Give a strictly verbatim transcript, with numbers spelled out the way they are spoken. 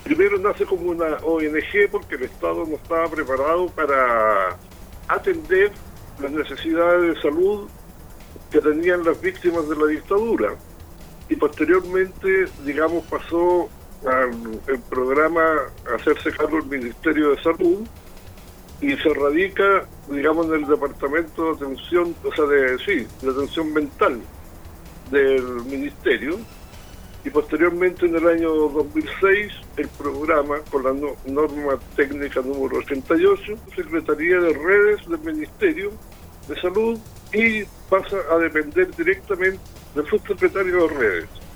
Primero nace como una O N G porque el Estado no estaba preparado para atender las necesidades de salud que tenían las víctimas de la dictadura. Y posteriormente, digamos, pasó al el programa a hacerse cargo del Ministerio de Salud y se radica, digamos, en el Departamento de Atención, o sea, de, sí, de Atención Mental del Ministerio. Y posteriormente, en el año dos mil seis, el programa, con la no, norma técnica número ochenta y ocho, Secretaría de Redes del Ministerio de Salud, y pasa a depender directamente del subsecretario de Redes.